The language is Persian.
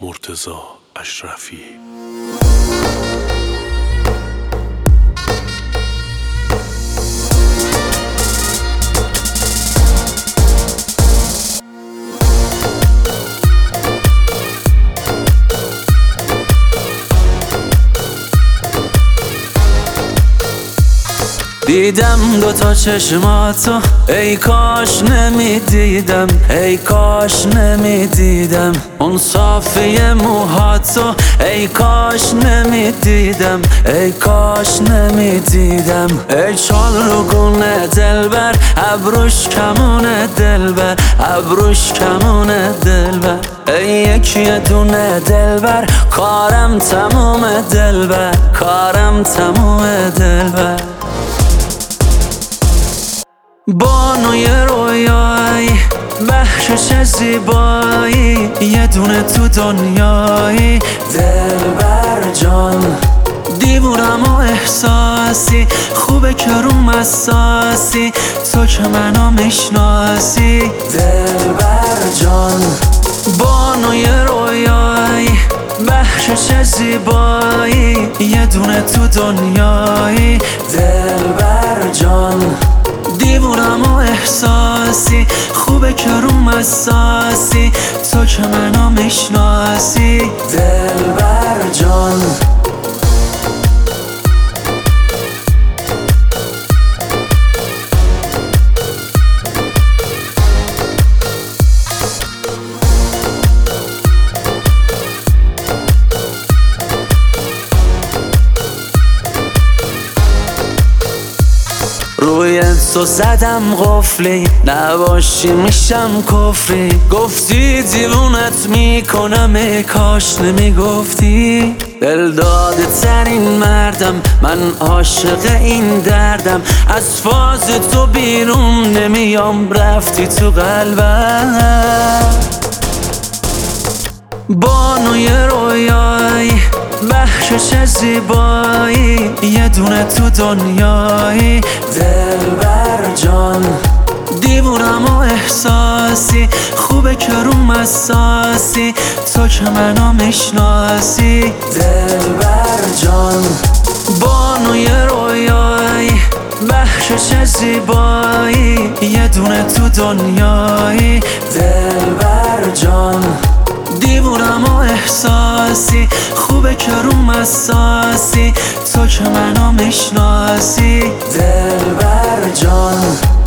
مرتضی اشرفی. دیدم دوتا چشماتو، ای کاش نمیدیدم، ای کاش نمیدیدم اون صافی موهاتو، ای کاش نمیدیدم، ای کاش نمیدیدم. ای چالگونه دلبر، ابروش کمونه دلبر، ابروش کمونه دلبر. ای یکی دونه دلبر، کارم تموم دلبر، کارم تموم دلبر. بانوی رویایی، بخشش زیبایی، یه دونه تو دنیایی دلبر جان. دیوونم و احساسی، خوبه که روم اساسی، تو که منو میشناسی دلبر جان. بانوی رویایی، بخشش زیبایی، یه دونه تو دنیایی دلبر جان. دیوونم و احساسی، خوبه که روم اساسی، تو که منو میشناسی دلبر جان. روی تو زدم قفلی، نباشی میشم کفری. گفتی دیوونت میکنم، ای کاش نمیگفتی. دلداده ترین مردم، من عاشق این دردم. از فاز تو بیرون نمیام، رفتی تو قلبم. بانوی رویایی، بخشش زیبایی، یه دونه تو دنیایی دلبر جان. دیوونم و احساسی، خوبه که روم اساسی، تو که منو میشناسی دلبر جان. بانوی رویایی، بخشش زیبایی، یه دونه تو دنیایی دلبر جان. دیوونم و احساسی، خوبه که روم اساسی، تو که منو میشناسی دلبر جان.